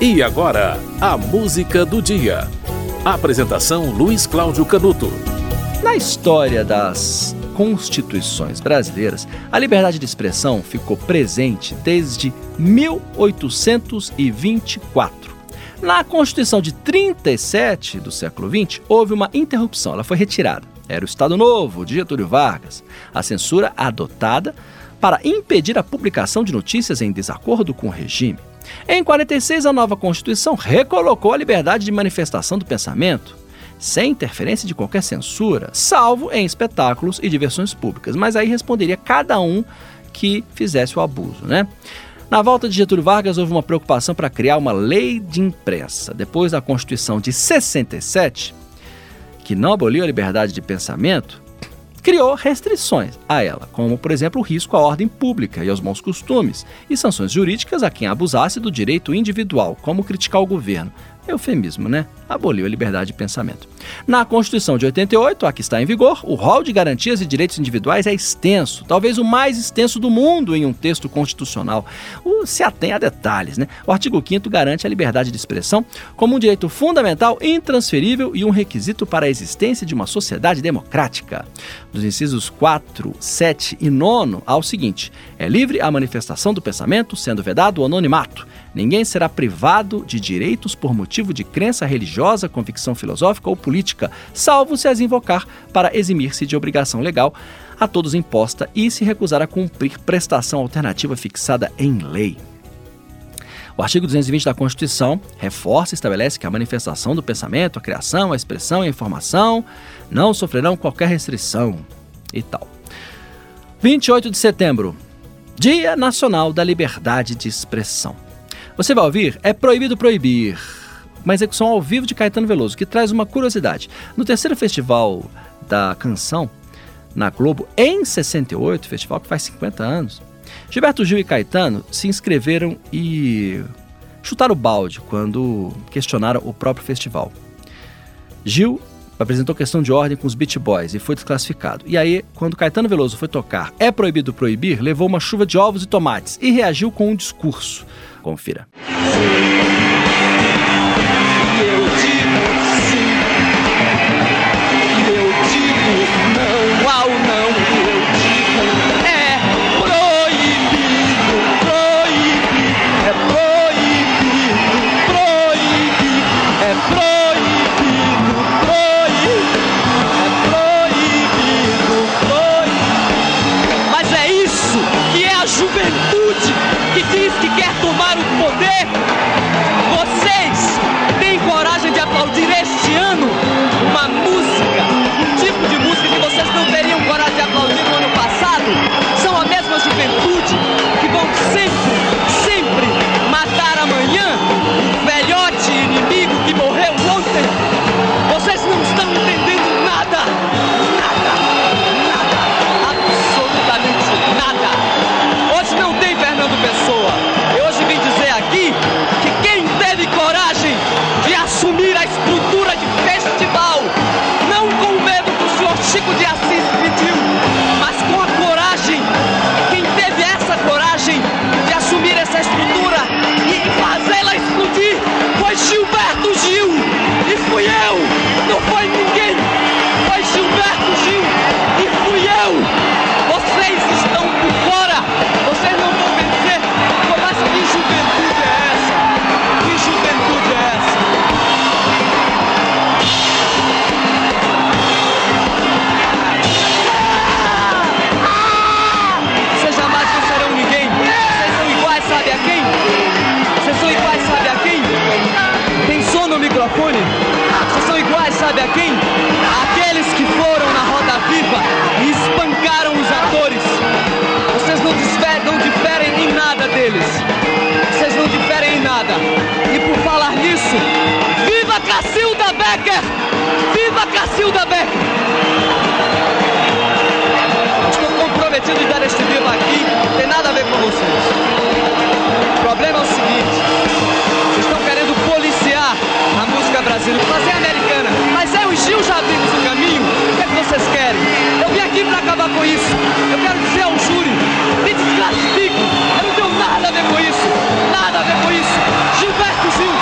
E agora, a música do dia. Apresentação Luiz Cláudio Canuto. Na história das constituições brasileiras, a liberdade de expressão ficou presente desde 1824. Na Constituição de 37 do século XX, houve uma interrupção, ela foi retirada. Era o Estado Novo, de Getúlio Vargas. A censura adotada para impedir a publicação de notícias em desacordo com o regime. Em 46, a nova Constituição recolocou a liberdade de manifestação do pensamento, sem interferência de qualquer censura, salvo em espetáculos e diversões públicas. Mas aí responderia cada um que fizesse o abuso, né? Na volta de Getúlio Vargas, houve uma preocupação para criar uma lei de imprensa. Depois da Constituição de 67, que não aboliu a liberdade de pensamento, criou restrições a ela, como, por exemplo, o risco à ordem pública e aos bons costumes, e sanções jurídicas a quem abusasse do direito individual, como criticar o governo. Eufemismo, né? Aboliu a liberdade de pensamento. Na Constituição de 88, a que está em vigor, o rol de garantias e direitos individuais é extenso, talvez o mais extenso do mundo em um texto constitucional. Se atém a detalhes, né? O artigo 5º garante a liberdade de expressão como um direito fundamental, intransferível e um requisito para a existência de uma sociedade democrática. Dos incisos 4, 7 e 9 ao seguinte: é livre a manifestação do pensamento, sendo vedado o anonimato. Ninguém será privado de direitos por motivo de crença religiosa, convicção filosófica ou política, salvo se as invocar para eximir-se de obrigação legal a todos imposta e se recusar a cumprir prestação alternativa fixada em lei. O artigo 220 da Constituição reforça e estabelece que a manifestação do pensamento, a criação, a expressão e a informação não sofrerão qualquer restrição e tal. 28 de setembro, Dia Nacional da Liberdade de Expressão. Você vai ouvir É Proibido Proibir, uma execução ao vivo de Caetano Veloso, que traz uma curiosidade. No terceiro Festival da Canção, na Globo, em 68, festival que faz 50 anos, Gilberto Gil e Caetano se inscreveram e chutaram o balde quando questionaram o próprio festival. Gil apresentou questão de ordem com os Beach Boys e foi desclassificado. E aí, quando Caetano Veloso foi tocar É Proibido Proibir, levou uma chuva de ovos e tomates e reagiu com um discurso. Confira. Juventude que diz que quer tomar o poder, vocês têm coragem de aplaudir este ano uma música, um tipo de música que vocês não teriam coragem de aplaudir no ano passado? São a mesma juventude que vão sempre matar amanhã o velhote inimigo que morreu ontem. Vocês não estão entendendo nada, absolutamente nada. Hoje não tem Fernando Pessoa. Eu hoje vim dizer aqui que quem teve coragem de assumir a estrutura de festival, não com o medo que o senhor Chico de Assis pediu, mas com a coragem, quem teve essa coragem de assumir essa estrutura e fazê-la explodir, foi Gilberto Gil. E fui eu, não foi ninguém. Foi Gilberto Gil e fui eu. Vocês estão por fora. Vocês não vão vencer. Mas que juventude é essa? Que juventude é essa? Vocês jamais vencerão ninguém. Vocês são iguais, sabe a quem? Vocês são iguais, sabe a quem? Tem som no microfone? Vocês são iguais, sabe a quem? Aqueles que foram na Roda Viva e espancaram os atores. Vocês não diferem em nada deles. Vocês não diferem em nada. E por falar nisso, viva Cacilda Becker! Viva Cacilda Becker! Estou comprometido em dar este viva aqui, não tem nada a ver com vocês. O problema é o seguinte: vocês estão querendo policiar a música brasileira, fazer americana. Mas eu e Gil já abrimos o caminho. O que é que vocês querem? Eu vim aqui para acabar com isso. Eu quero dizer ao júri: me desclassifiquem. Eu não tenho nada a ver com isso. Nada a ver com isso. Gilberto Gil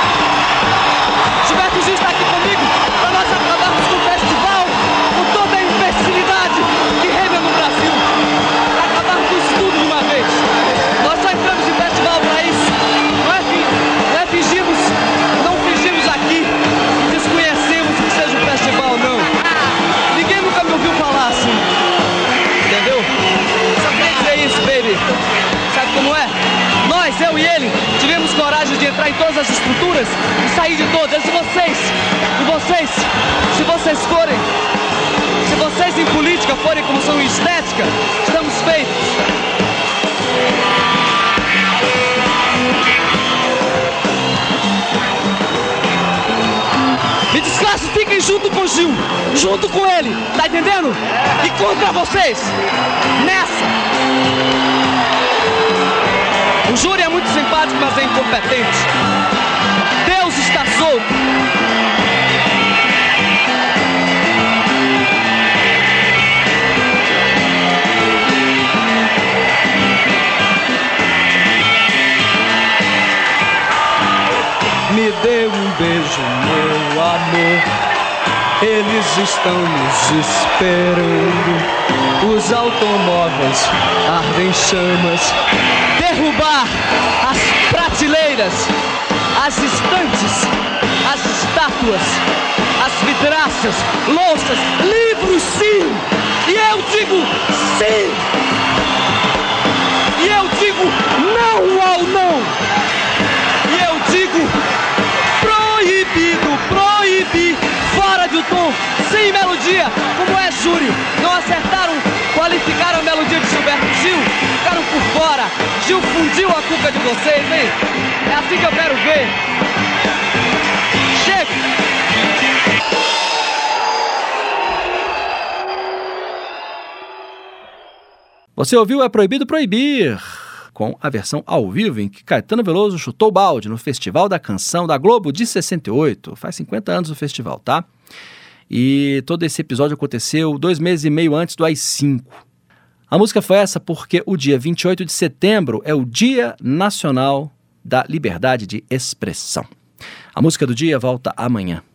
e ele tivemos coragem de entrar em todas as estruturas e sair de todas. E vocês, se vocês em política forem como são em estética, estamos feitos. Me desclassifiquem junto com o Gil, junto com ele, tá entendendo? E contra vocês, nessa. O júri é muito simpático, mas é incompetente. Deus está solto. Me dê um beijo, meu amor. Eles estão nos esperando. Os automóveis ardem chamas. Derrubar as prateleiras, as estantes, as estátuas, as vidraças, louças, livros, sim! E eu digo sim! E eu digo não ao não! E eu digo proibido, proibir, fora do tom, sem melodia, como é júri. Não acertaram, qualificaram a melodia de Gilberto Gil, ficaram por fora. Gil fundiu a cuca de vocês, hein? É assim que eu quero ver. Chega! Você ouviu É Proibido Proibir, com a versão ao vivo em que Caetano Veloso chutou balde no Festival da Canção da Globo de 68. Faz 50 anos do festival, tá? E todo esse episódio aconteceu 2 meses e meio antes do AI-5. A música foi essa porque o dia 28 de setembro é o Dia Nacional da Liberdade de Expressão. A música do dia volta amanhã.